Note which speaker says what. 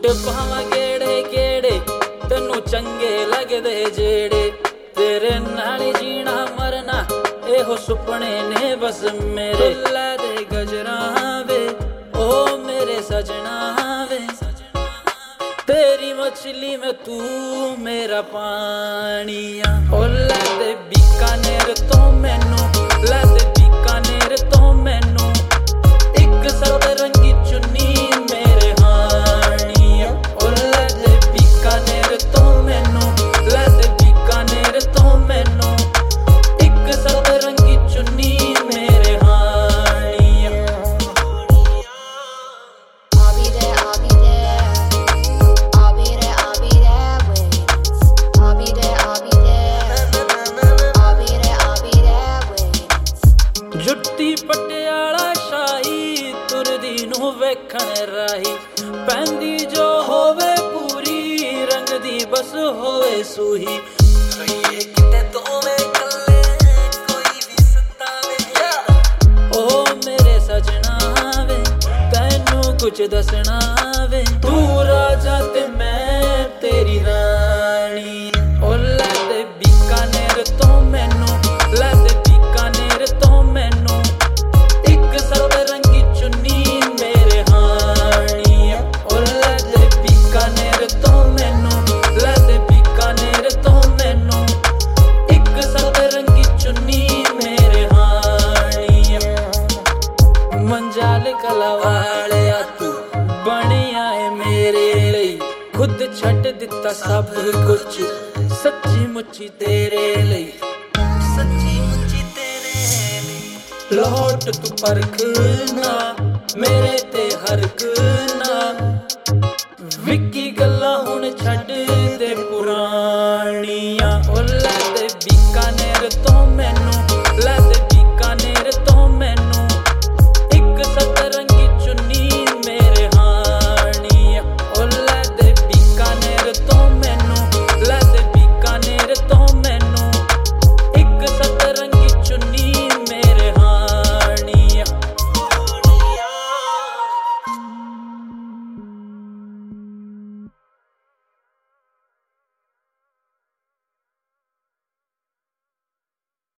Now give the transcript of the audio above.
Speaker 1: suit ਪਾਵਾਂ ਕਿਹੜੇ ਕਿਹੜੇ ਤੈਨੂੰ ਚੰਗੇ ਲੱਗਦੇ ਜਿਹੜੇ ਤੇਰੇ ਨਾਲ ਜੀਣਾ ਮਰਨਾ ਇਹੋ ਸੁਪਨੇ ਨੇ ਬਸ ਮੇਰੇ ਲੈ ਦੇ ਗਜਰਾਂ ਵੇ ਓ ਮੇਰੇ ਸਜਣਾ ਵੇ तेरी मछली में तू मेरा पानी ओ लै दे बीकानेर तो मैनू लै दे बीकानेर तो मैनू एक सत रंगी चुन्नी मेरे हानी ओ लै दे बीकानेर तो मैनू लै दे बीकानेर तो मैनू एक सत रंगी चुन्नी मेरे हानी जुट्टी पटियाला शाही तुरदी नूं वेखण राही पैंदी जो होवे पूरी रंग दी बस होवे सूही किते दोवें कल्ले कोई भी सतावे ओ मेरे सजना वे तैनू कुछ दसना वे तू राजा ते मैं तेरी रानी ओ लै दे बीकानेर तो मैनू लै दे बीकानेर तो मैनू एक सत रंगी चुन्नी मेरे हानी ओ लै दे बीकानेर तो मैनू लै दे बीकानेर तो मैनू एक सत रंगी चुन्नी मेरे हानी मंजाल कला वालिया तू बनिया है मेरे लिए खुद छड्ड दिता सब कुछ सच्ची मुच्ची तेरे लिए सच्ची मुच्ची तेरे लिए लौट तू परखना मेरे ते हरकना विक्की गल्लां हुण छड्ड दे पुरानियां ओ लै दे बीकानेर तो मैनू